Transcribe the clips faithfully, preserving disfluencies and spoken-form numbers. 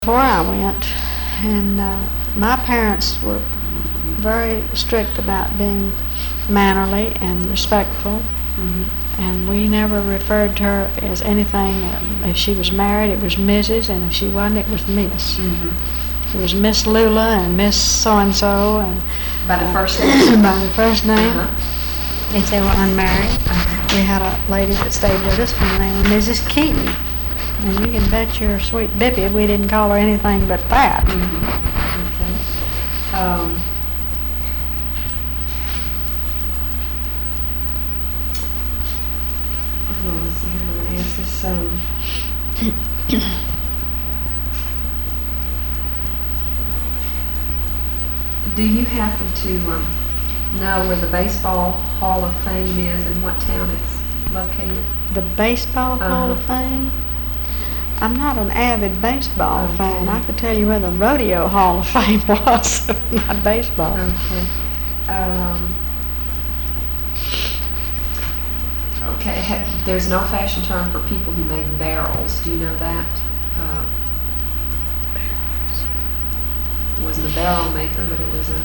Before I went, and uh, my parents were very strict about being mannerly and respectful, Mm-hmm. and we never referred to her as anything. Uh, if she was married, it was Missus, and if she wasn't, it was Miss. Mm-hmm. It was Miss Lula and Miss So-and-so, and By the uh, first name? by the first name, Uh-huh. if they were unmarried. Uh-huh. We had a lady that stayed with us by the name of Missus Keaton. And you can bet your sweet bippy we didn't call her anything but that. Mm-hmm. Okay. Um, oh, let's see here. I'm going to ask this. Um, do you happen to um, know where the Baseball Hall of Fame is and what town it's located? The Baseball Hall of Uh-huh. Fame? I'm not an avid baseball Okay. fan. I could tell you where the Rodeo Hall of Fame was, not baseball. Okay. Um, okay. Ha- there's an old-fashioned term for people who made barrels. Do you know that? Uh, it wasn't a barrel maker, but it was a.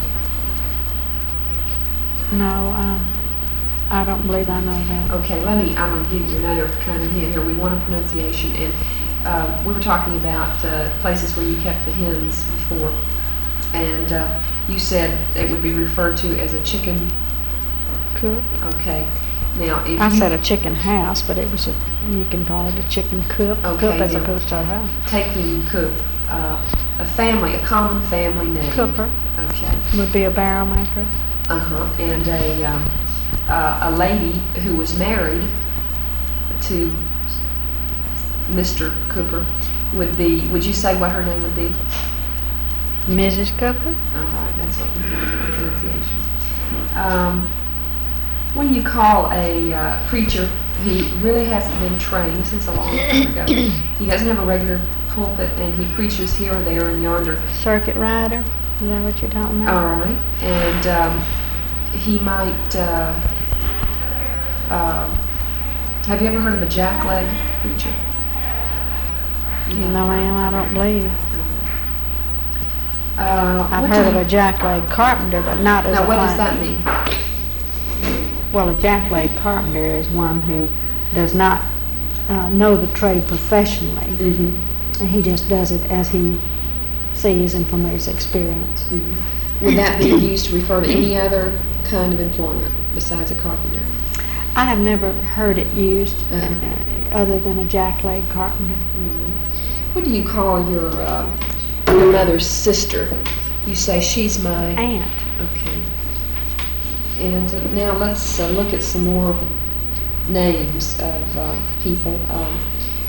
No, um, I don't believe I know that. Okay. Let me. I'm going to give you another kind of hint here. We want a pronunciation, and uh, we were talking about uh, places where you kept the hens before, and uh, you said it would be referred to as a chicken. Coop? Okay. Now, if I you said a chicken house, but it was a, you can call it a chicken coop, Okay, coop as now. opposed to a house. take the coop, uh, a family, a common family name. Cooper Okay. would be a barrel maker. Uh-huh. And a, um, uh, a lady who was married to Mister Cooper would be, would you say what her name would be? Missus Cooper? All right, that's what we want, a pronunciation. Um, what do you call a uh, preacher who really hasn't been trained? This is a long time ago. He doesn't have a regular pulpit, and he preaches here or there and yonder. Circuit rider? Is that what you're talking about? All right, and um, he might. Uh, uh, have you ever heard of a jackleg preacher? No, ma'am, I don't believe. Uh, I've what heard do of you- a jackleg carpenter, but not as a Now, what does client. that mean? Well, a jackleg carpenter is one who does not uh, know the trade professionally. Mm-hmm. And he just does it as he sees and from his experience. Mm-hmm. Would that be used to refer to any other kind of employment besides a carpenter? I have never heard it used uh, Uh-huh. other than a jackleg carpenter. Mm-hmm. What do you call your uh, your mother's sister? You say she's my Aunt. Okay. And uh, now let's uh, look at some more names of uh, people. Um,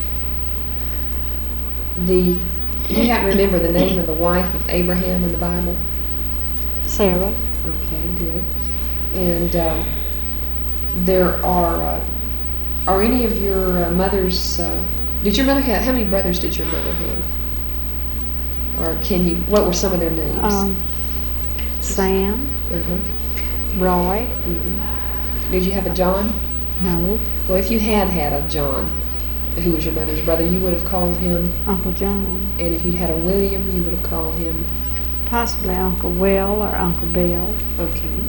the do you happen to remember the name of the wife of Abraham in the Bible? Sarah. Okay, good. And um, there are uh, are any of your uh, mother's? Uh, did your mother have? How many brothers did your mother have? Or can you? What were some of their names? Um, Sam. uh-huh. Roy. Mm-hmm. Did you have a John? No. Well, if you had had a John, who was your mother's brother, you would have called him. Uncle John. And if you'd had a William, you would have called him. Possibly Uncle Will or Uncle Bill. Okay.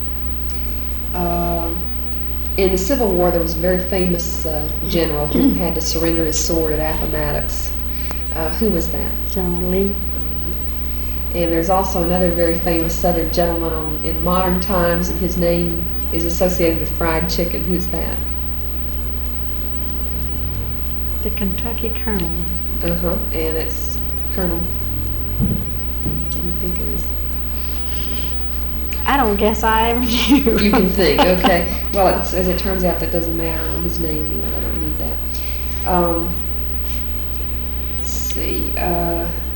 Um, in the Civil War, there was a very famous uh, general who had to surrender his sword at Appomattox. Uh, who was that? General Lee. And there's also another very famous Southern gentleman on, in modern times, and his name is associated with fried chicken. Who's that? The Kentucky Colonel. Uh-huh. And it's Colonel. Can you think of this? I don't guess I ever knew. You can think, okay. Well, it's, as it turns out, that doesn't matter on his name anyway. I don't need that. Um, let's see. Uh,